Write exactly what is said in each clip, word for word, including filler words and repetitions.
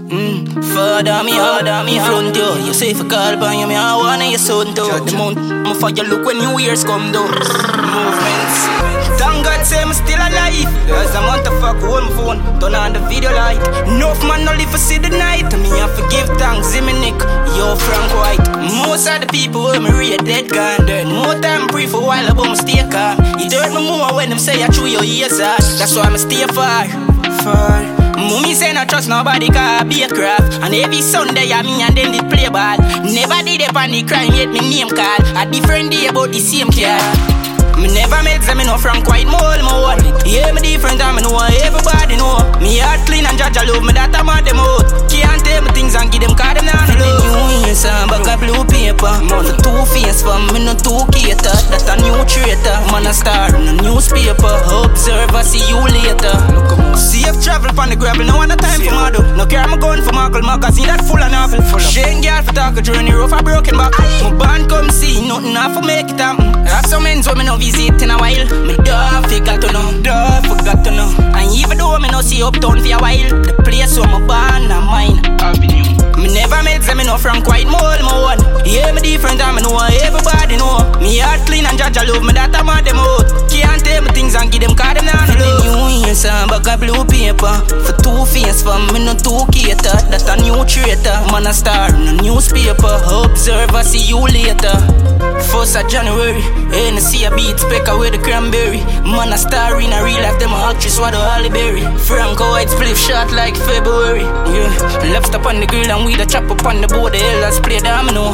Mm, father me, father me, front yo. You say for call upon you, me I wanna your son too. The month, I'ma for you look when New Year's come down. Movements. Thank God say I'm still alive. There's a month of fuck on my phone, turn on the video light. Enough man no live for see the night. Me I forgive thanks, Zimmy Nick, yo Frank White. Most of the people who me read dead gone. Then more time pray for a while about me stay calm. You hurt me more when them say I chew your ears out. That's why I stay far, far. Mummy say not trust nobody cause I be a craft. And every Sunday I me and then they play ball. Never did it on the crime yet me name call. A different day about the same car. Me never met them, me know from quite more, more. Yeah, me different and me know everybody know. Me heart clean and judge I love me that I'm at them out. Can't tell me things and give them cause them not know. New Year's and back a blue paper. The two face for me no two cater. That a new traitor, man a star in the newspaper. Observe I see you later. Safe travel from the gravel, no one a time for model. No care I'm going for Michael magazine that full of novel. Shane girl for talk a journey rough a broken back. My band come see nothing off for make it happen. Have some ends when me no visit in a while. Me dog forgot to know, dog forgot to know. And even though me no see uptown for a while, the place where my band and mine Avenue. Me never met them, me know from quite more, more. Yeah, me different and me know everybody know. Me heart clean and judge I love me that I'm at them out. Can't tell me things and give them cause them not know. New Year's and back a blue paper. For two face for me no two cater. That a new traitor, man a star in the newspaper. Observe I see you later. First of January, ain't see a beat specker with the cranberry. Man a star in a real life, them a actress what a Halle Berry. Franco White split shot like February. Yeah, left up on the grill and we the chop up on the board. The hell let's play domino.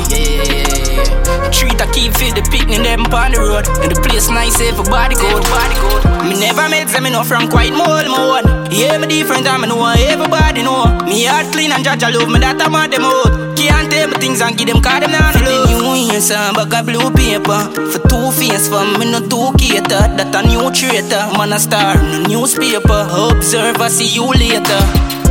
Yeah, treat a keep fit the picnic them on the road. And the place nice everybody good, body good. Me never met them, me know from quite more, more. Yeah, me different and me know everybody know. Me heart clean and judge I love me that I'm at them out. Can't tell me things and give them cause them not know. New Year's and back a blue paper. For two face for me no two cater. That a new traitor, man a star in the newspaper. Observe I see you later.